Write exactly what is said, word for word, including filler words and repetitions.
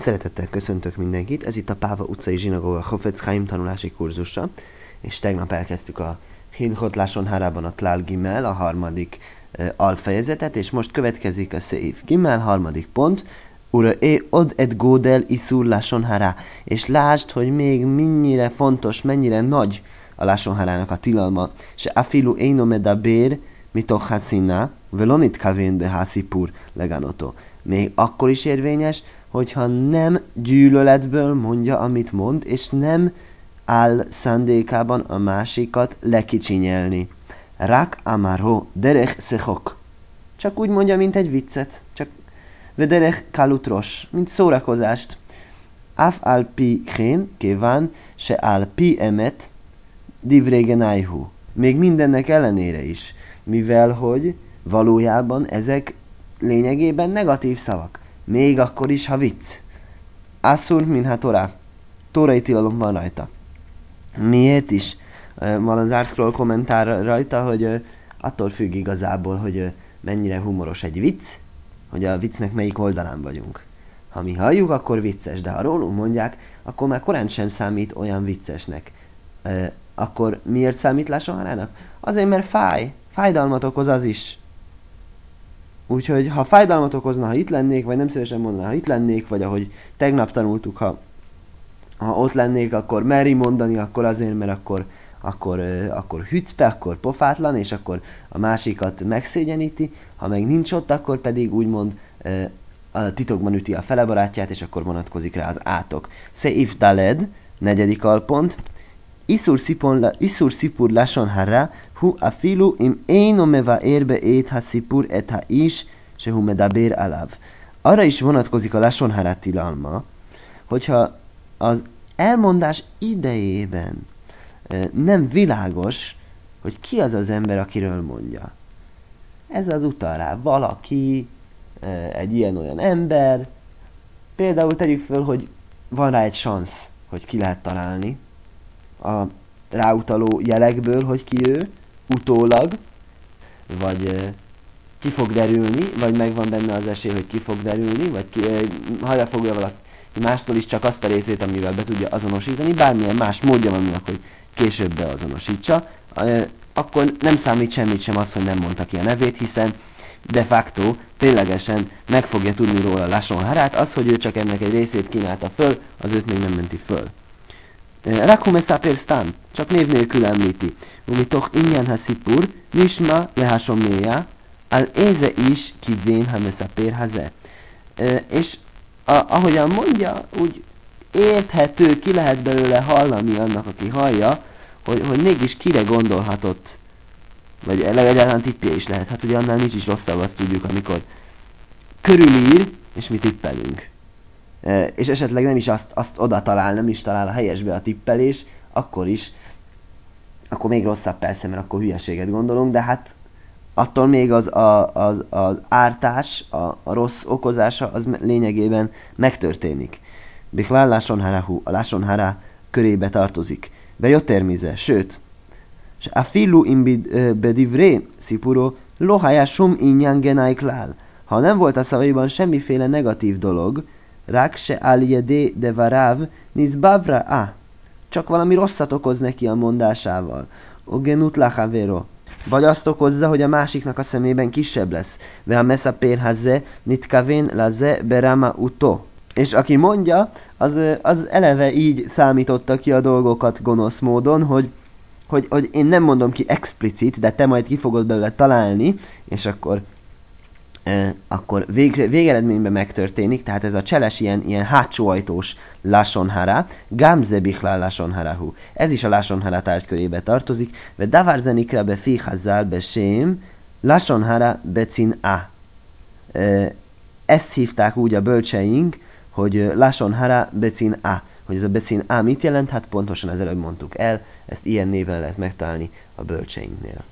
Szeretettel köszöntök mindenkit, ez itt a Páva utcai zsinagóga Chofetz Chaim tanulási kurzusa, és tegnap elkezdtük a Hilchot Lashon Harában a Klal Gimel, a harmadik uh, alfejezetet, és most következik a Seif Gimel, harmadik pont, Ura e od et godel iszur Lashon Hara, és lásd, hogy még mennyire fontos, mennyire nagy a Lashon Harának a tilalma, se afilu eino medaber mitoch haszina, velonit kavén be haszipur leganoto. Még akkor is érvényes, hogyha nem gyűlöletből mondja, amit mond, és nem áll szándékában a másikat lekicsinyelni. Rak amaro derech szechok. Csak úgy mondja, mint egy viccet. Csak vederech kalutros, mint szórakozást. Af al pi chén, kéván, se al pi emet, divrégenájhu. Még mindennek ellenére is, mivel hogy valójában ezek lényegében negatív szavak. Még akkor is, ha vicc. Asszur minha Torá. Tórai tilalom van rajta. Miért is? Van az Árscroll kommentár rajta, hogy attól függ igazából, hogy mennyire humoros egy vicc, hogy a viccnek melyik oldalán vagyunk. Ha mi halljuk, akkor vicces, de ha rólunk mondják, akkor már korán sem számít olyan viccesnek. Akkor miért számít Lashon Harának? Azért, mert fáj. Fájdalmat okoz az is. Úgyhogy, ha fájdalmat okozna, ha itt lennék, vagy nem szívesen mondaná, ha itt lennék, vagy ahogy tegnap tanultuk, ha, ha ott lennék, akkor meri mondani, akkor azért, mert akkor, akkor, akkor hücpe, akkor pofátlan, és akkor a másikat megszégyeníti, ha meg nincs ott, akkor pedig úgymond a titokban üti a fele barátját, és akkor vonatkozik rá az átok. Seif Daled, negyedik alpont, Iszur szipur Lashon Hara, hu afilu im eino mevaer beét ha szipur et ha is, se hu medaber alav. Arra is vonatkozik a Lashon Hara tilalma, hogyha az elmondás idejében nem világos, hogy ki az az ember, akiről mondja. Ez az utal rá valaki, egy ilyen-olyan ember. Például tegyük föl, hogy van rá egy szansz, hogy ki lehet találni a ráutaló jelekből, hogy ki ő, utólag, vagy e, ki fog derülni, vagy megvan benne az esély, hogy ki fog derülni, vagy ki, e, hajra fogja valaki mástól is csak azt a részét, amivel be tudja azonosítani, bármilyen más módja van annak, hogy később beazonosítsa, e, akkor nem számít semmit sem az, hogy nem mondta ki a nevét, hiszen de facto ténylegesen meg fogja tudni róla Lashon Harát, az, hogy ő csak ennek egy részét kínálta föl, az őt még nem menti föl. Rakum eszaper stam, csak név nélkül említi. Umitoch inyan ha szipur, nisma lehasomnéja, al éze is kivén ha meszaper haze. És a, ahogyan mondja, úgy érthető, ki lehet belőle hallani annak, aki hallja, hogy, hogy mégis kire gondolhatott. Vagy egyáltalán tippje is lehet. Hát ugye annál nincs is rosszabb, azt tudjuk, amikor körülír, és mi tippelünk. E, és esetleg nem is azt, azt oda talál, nem is talál a helyesbe a tippelés, akkor is, akkor még rosszabb persze, mert akkor hülyeséget gondolunk, de hát attól még az, a, az, az ártás, a, a rossz okozása, az lényegében megtörténik. Bichlál Lashon Harahu, a Lashon Hara körébe tartozik. Bejotermize, sőt, és a filu im bedivré szipuro lohaja sum inyan genai klál. Ha nem volt a szavaiban semmiféle negatív dolog, rak se al yedé de varav nizbavra a. Csak valami rosszat okoz neki a mondásával. Ogenut lachavero. Vagy azt okozza, hogy a másiknak a szemében kisebb lesz. Ve a meszaper haze nitkavén laze berama uto. És aki mondja, az, az eleve így számította ki a dolgokat gonosz módon, hogy Hogy, hogy én nem mondom ki explicit, de te majd ki fogod belőle találni, és akkor, e, akkor vég, végeredményben megtörténik, tehát ez a cseles ilyen, ilyen hátsó ajtós Lashon Hara, Gamze Bichlál Lashon Harahu. Ez is a Lashon Hara tárgykörébe tartozik, ve davar zenikra be fi hazal be sém, Lashon Hara becin a. E, ezt hívták úgy a bölcseink, hogy Lashon Hara becin a. Hogy ez a becin a mit jelent? Hát pontosan az előbb mondtuk el, ezt ilyen néven lehet megtalálni a bölcseinknél.